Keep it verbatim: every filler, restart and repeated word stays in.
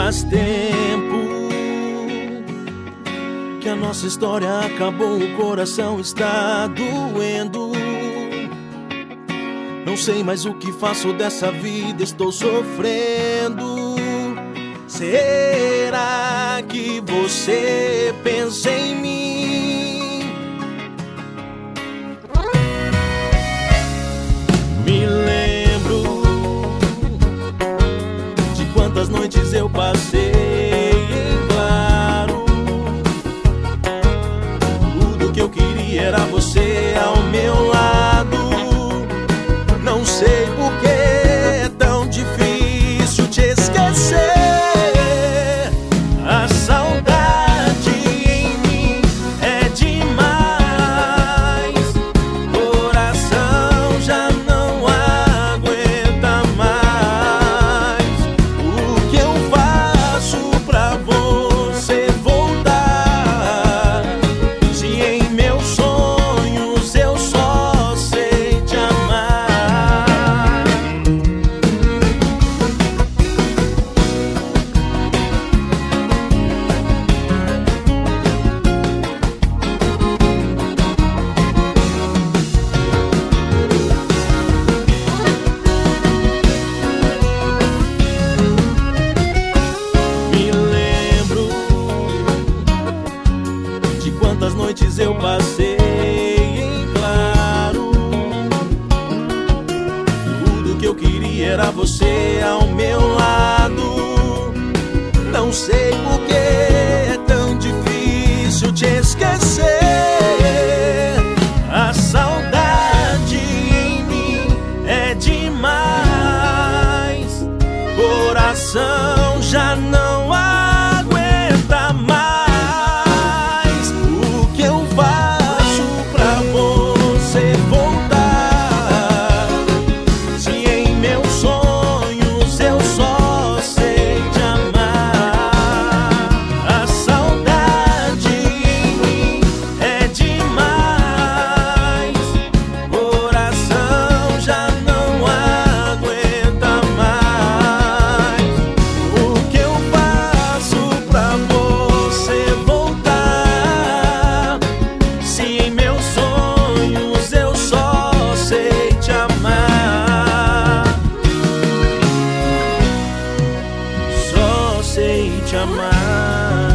Faz tempo que a nossa história acabou, o coração está doendo. Não sei mais o que faço dessa vida, estou sofrendo. Será que você pensa em mim? Me lembro de quantas noites eu passei em claro. Tudo que eu queria era você ao meu lado. Não sei por que é tão difícil te esquecer. A saudade em mim é demais. Coração já não aguenta mais. O que eu faço pra você voltar? Se em meus sonhos eu só sei te amar. Me lembro de quantas noites eu passei em claro. Tudo que eu queria era você ao meu lado. Não sei por que é tão difícil te esquecer. A saudade em mim é demais. Coração já não aguenta mais. O que eu faço pra você voltar? Se em meus sonhos eu só sei te amar. A saudade em mim é demais. Coração já não aguenta mais. O que eu faço pra você voltar? Se em meus sonhos eu só sei te amar. Só sei te amar.